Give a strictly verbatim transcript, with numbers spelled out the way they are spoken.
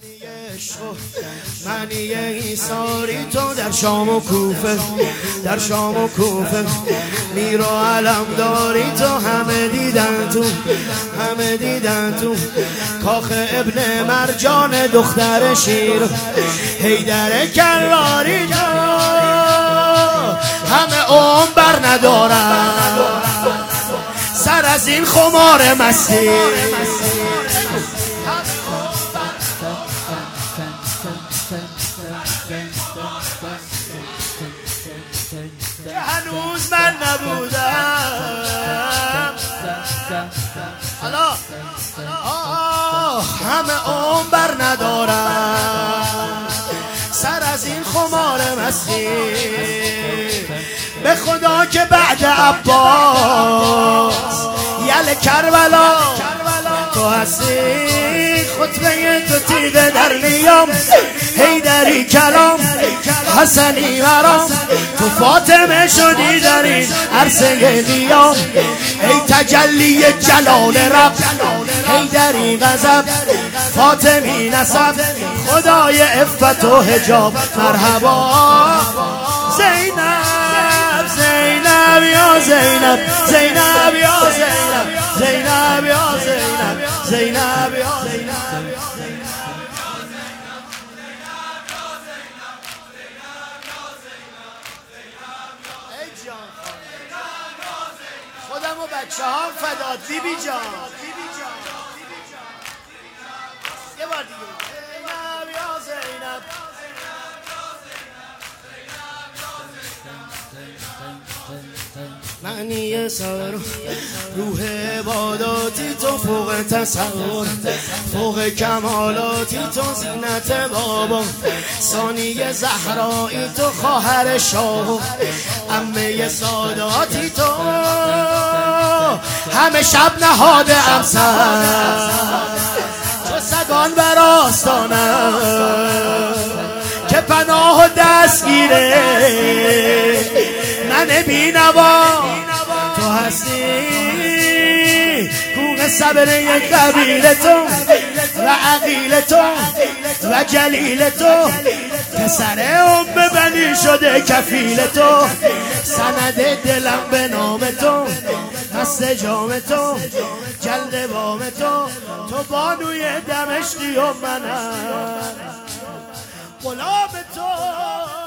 معنی ایثاری تو در شام و کوفه، در شام و کوفه میر و علم داری تو، همه دیدن تو، همه دیدن تو کاخ ابن مرجان دختر شیر، حیدر کراری تو همه عمر بر ندارن سر از این خمار مستی. که هنوز من نبودم حالا آه همه عمر بر ندارم سر از این خمار مستی. به خدا که بعد عباس یل کربلا تو هستی، خطبه تو تیغه در نیام، حیدری کلام حسنی مرام، تو فاطمه شدی در این عرصه قیام، ای تجلی جلال رب، حیدری غضب فاطمی نسب، خدای عفت و حجاب مرحبا. زینب زینب یا زینب، زینب یا زینب، زینب یا زینب، زینب یا زینب. خودم و بچه ها فداد بیبی جان، یه بار دیگه زینب یا زینب. معنی سر روح عباداتی تو فوق تصور، فوق کمالاتی تو زینت بابا، ثانی زهرایی تو خواهر شاه، عمه ساداتی تو همه شب نهاده امسر چو سگان بر آستانه که پناه و دستگیره من بینوا تو هستی، کوه صبر یک قبیل تو و عقیل تو و جلیل تو، پسر ام بنی شده کفیل تو، سند دلم به نام تو، مست جام تو، جلد بام تو، تو بانوی دمشقی و منم غلام تو.